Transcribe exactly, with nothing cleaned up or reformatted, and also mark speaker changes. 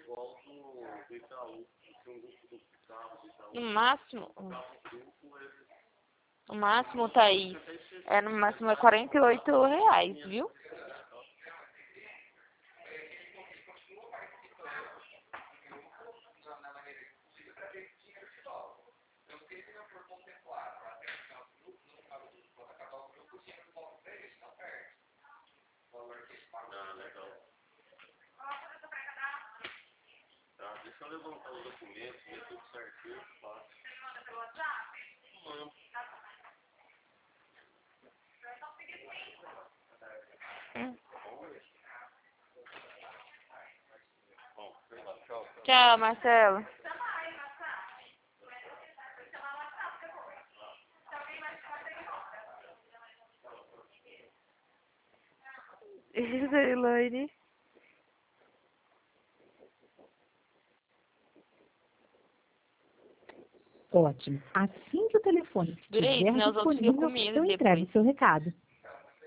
Speaker 1: No máximo, no máximo, Thaís, é no máximo é quarenta e oito reais, viu?
Speaker 2: Ah, legal. Tá, deixa eu levantar os documentos, ver tudo certinho, faço. Você manda pelo WhatsApp? Mando.
Speaker 1: Hum.
Speaker 2: Bom, tchau.
Speaker 1: Tchau, Marcelo. Isso, Elaine.
Speaker 3: Ótimo. Assim que o telefone
Speaker 1: Durei,
Speaker 3: estiver
Speaker 1: senão os outros ficam com
Speaker 3: disponível,
Speaker 1: medo
Speaker 3: eu entrego
Speaker 1: depois.
Speaker 3: o seu recado.